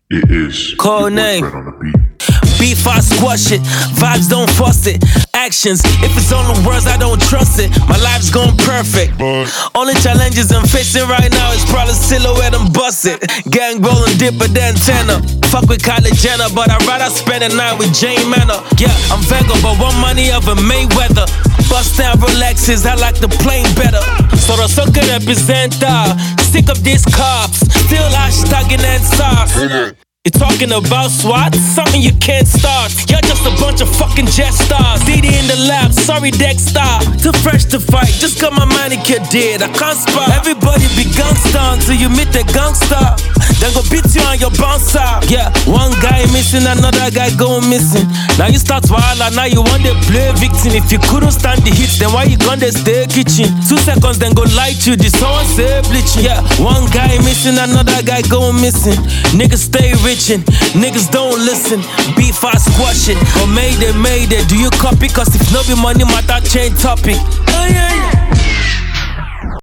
It is Code name. on the beat. Beef, I squash it. Vibes, don't fuss it. Actions, if it's only words, I don't trust it. My life's gone perfect. Only challenges I'm facing right now is probably silhouette and bust it. Gang rolling dipper than tenor. Fuck with Kylie Jenner, but I'd rather spend a night with Jane Manor. Yeah, I'm Vega, but want money of a Mayweather. Bust down Rolexes, I like the plane better. So the sucker representa. Sick of these cops, still hashtagging and sauce. You're talking about SWAT? Something you can't start. You're just a bunch of fucking jet stars. DD in the lab, sorry Dexter. Too fresh to fight, just got my manicure did. I can't spot. Everybody be gangsta until you meet the gangster. Then go beat you on your bouncer. Yeah, one guy missing, another guy going missing. Now you start wild and now you want to play victim. If you couldn't stand the hits, then why you gonna stay kitchen? 2 seconds, then go light you. This someone say bleaching. Yeah, one guy missing, another guy going missing. Niggas stay rich. Niggas don't listen, beef I squash it. Or made it, do you copy? Cause if no be money, matter change topic. Oh yeah, yeah.